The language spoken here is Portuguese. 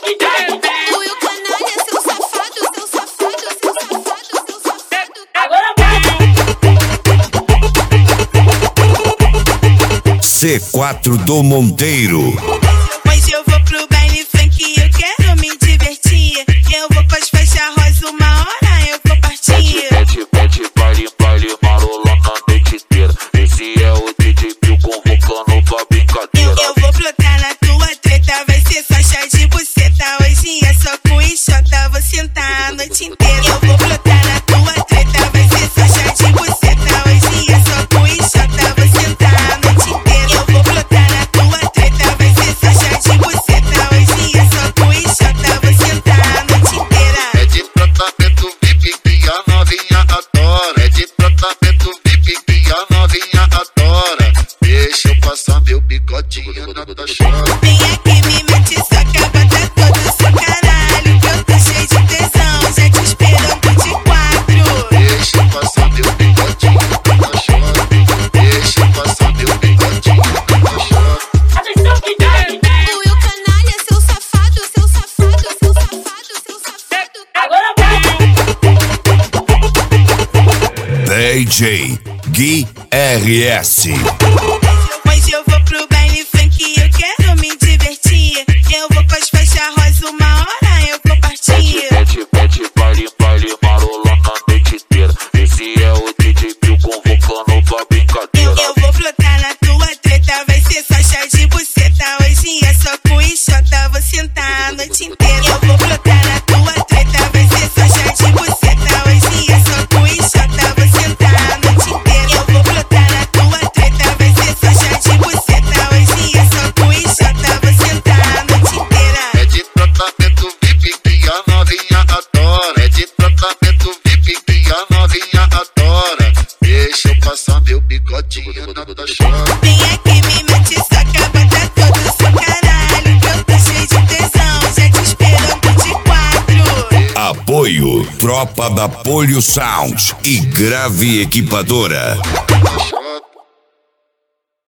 C4 do Monteiro. Hoje eu vou pro baile funk, eu quero me divertir. Eu vou com as faixas rosa, uma hora eu vou partir. Mete, baile, marola na noite inteira. Esse é o DJ Pio convocando pra brincadeira. Eu vou brotar na tua treta, vai ser só chá de buceta. Hoje é só com enxota, vou sentar a noite inteira. Eu vou brotar na tua treta, vai ser só chá de buceta. Hoje é só com enxota, vou sentar a noite inteira. Eu vou brotar na tua treta, vai ser só chá de buceta. Hoje é só com enxota, vou sentar a noite inteira. É de tratamento VIP que a novinha adora. É de tratamento VIP que a novinha adora. Deixa eu passar meu bigodinho na tua chora. Vem aqui, me mete soca, bota todo o seu caralho. Que eu tô cheio de tesão, já te esperando de quatro. Deixa eu passar meu bigodinho na tua chora. Deixa eu passar meu bigodinho na tua chora. O eu canalha, seu safado, seu safado, seu safado, seu safado. Agora DJ Gui RS. hoje eu vou pro baile funk, eu quero me divertir. Eu vou com as faixas rosa, uma hora eu vou partir. Mete, baile, marola na noite inteira. Esse é o DJ Pio convocando pra brincadeira. Eu vou brotar na tua treta, vai ser só chá de buceta. Hoje é só com enxota, vou sentar a noite inteira. Eu vou brotar na tua treta, vai ser só chá de buceta. Hoje é só com enxota, vou sentar a noite inteira. Eu vou brotar na tua treta, vai ser só chá de buceta. Hoje é só com enxota, vou sentar a noite inteira. É de tratamento VIP que a novinha adora. É de tratamento VIP que a novinha adora. Deixa eu passar meu bigodinho na tua chora. Vem aqui, me mete soca, bota todo o seu caralho. Que eu tô cheio de tesão, já te esperando de quatro. Apoio Tropa da Polio Sound e Grave Equipadora.